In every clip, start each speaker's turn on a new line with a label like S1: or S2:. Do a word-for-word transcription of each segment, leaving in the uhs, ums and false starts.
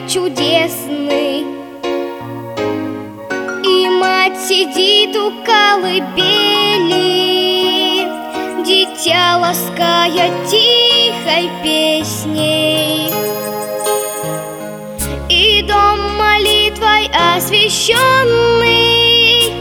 S1: чудесный, и мать сидит у колыбели, дитя лаская тихой песней. И дом молитвой освященный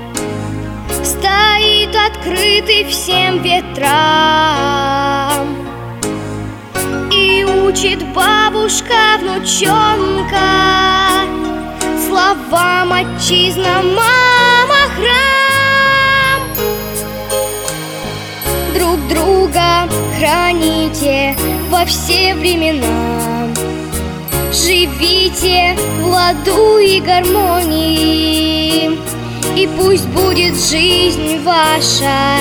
S1: стоит открытый всем ветрам, и учит бабушка внучонка словам: отчизна, мама, храм. Друг друга храните во все времена, живите в ладу и гармонии, и пусть будет жизнь ваша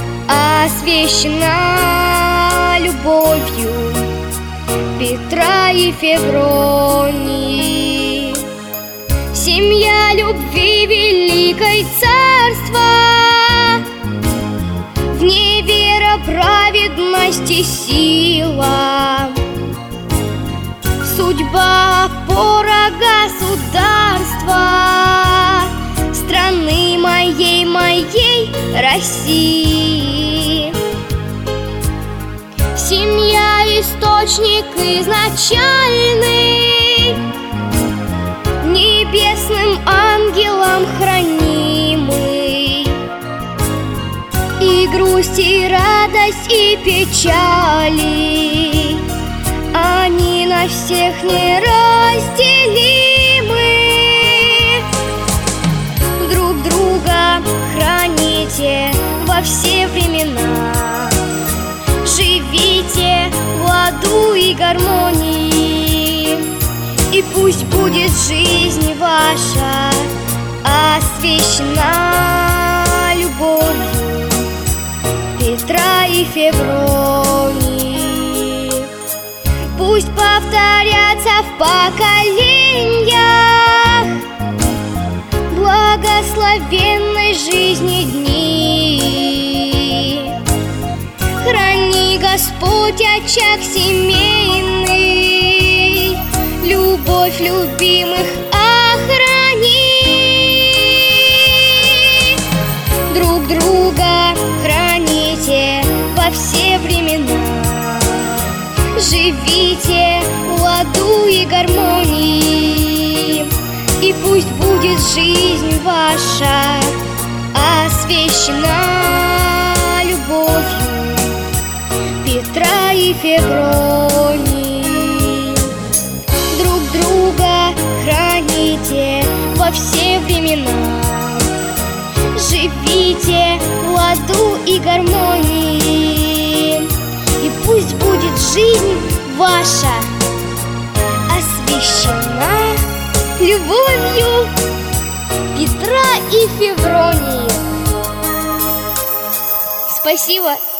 S1: освящена любовью Петра и Февронии. Семья любви великой царства, в ней вера, праведность и сила, судьба, опора государства, страны моей, моей России. Семья — источник изначальный, небесным ангелом хранимый, и грусть, и радость, и печали они на всех неразделимы. Друг друга храните во все времена, живите в ладу и гармонии, и пусть будет жизнь ваша освящена любовью Петра и Февронии. Пусть повторятся в поколениях благословенной жизни дни. Храни, Господь, очаг семейный, любовь любимых охрани. Друг друга храните во все времена, живите в ладу и гармонии, и пусть будет жизнь ваша освящена любовью Петра и Февронии. Друг друга храните во все времена, живите в ладу и гармонии, и пусть будет жизнь ваша освящена любовью Петра и Февронии. Спасибо.